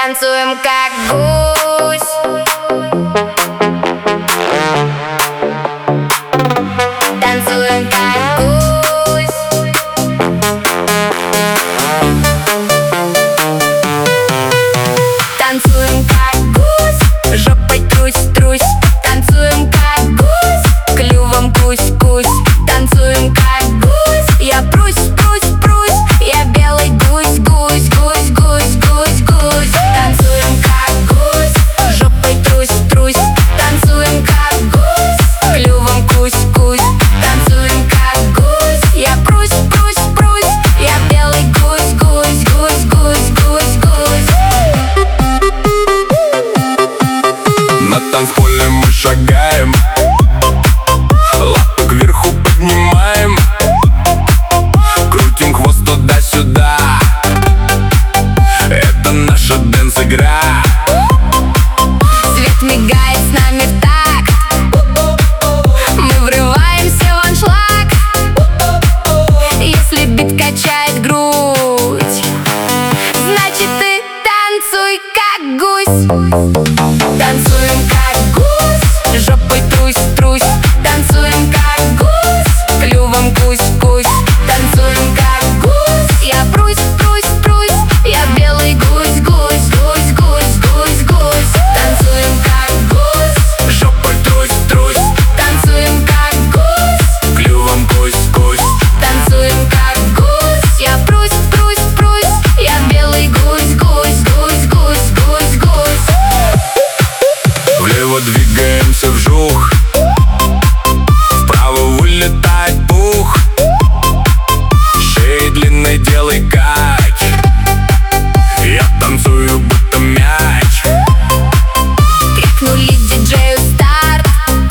Танцуем как гусь. Танцуем как гусь. Танцуем как гусь, жопой трусь-трусь. Танцуем как гусь, клювом кусь-кусь. Танцуем как гусь, я прусь-прусь-прусь. Я белый гусь-гусь, гусь-гусь, гусь-гусь. Танцуем как гусь, жопой трусь-трусь. Танцуем как гусь, клювом кусь-кусь. Танцуем как гусь, я прусь-прусь-прусь. Я белый гусь-гусь, гусь-гусь, гусь-гусь. На танцполе мы шагаем, лапы кверху поднимаем, крутим хвост туда-сюда. Это наша дэнс-игра. Свет мигает с нами в такт. Мы врываемся в аншлаг. Если бит качает грудь, значит ты танцуй как гусь. Танцуем как гусь, жопой трусь-трусь. Танцуем как гусь, клювом кусь-кусь. Танцуем как гусь, я прусь-прусь-прусь. Я белый гусь-гусь, гусь-гусь, гусь-гусь. Танцуем как гусь, Жопой трусь-трусь, танцуем как гусь. клювом кусь-кусь. Танцуем как гусь, я прусь-прусь-прусь. Я белый гусь-гусь, гусь-гусь, гусь-гусь. Влево двигаемся вжух, вправо вылетает пух. Шеей длинной делай кач, я танцую будто мяч. Крикнули диджею старт.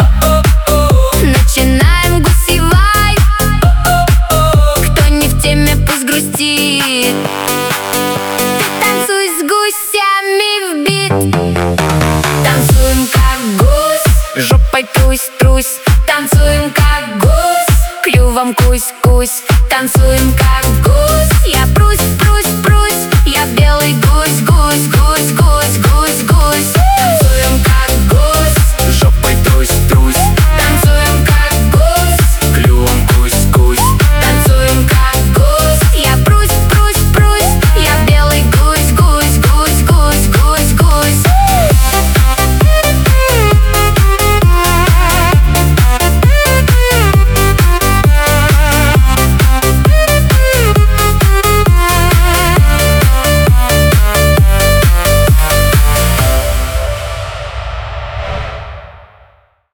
Начинаем гусевать. Кто не в теме, пусть грустит. Ты танцуй с гусями в бит. Танцуем как гусь, жопой трусь-трусь. Танцуем как гусь, клювом кусь-кусь. Танцуем как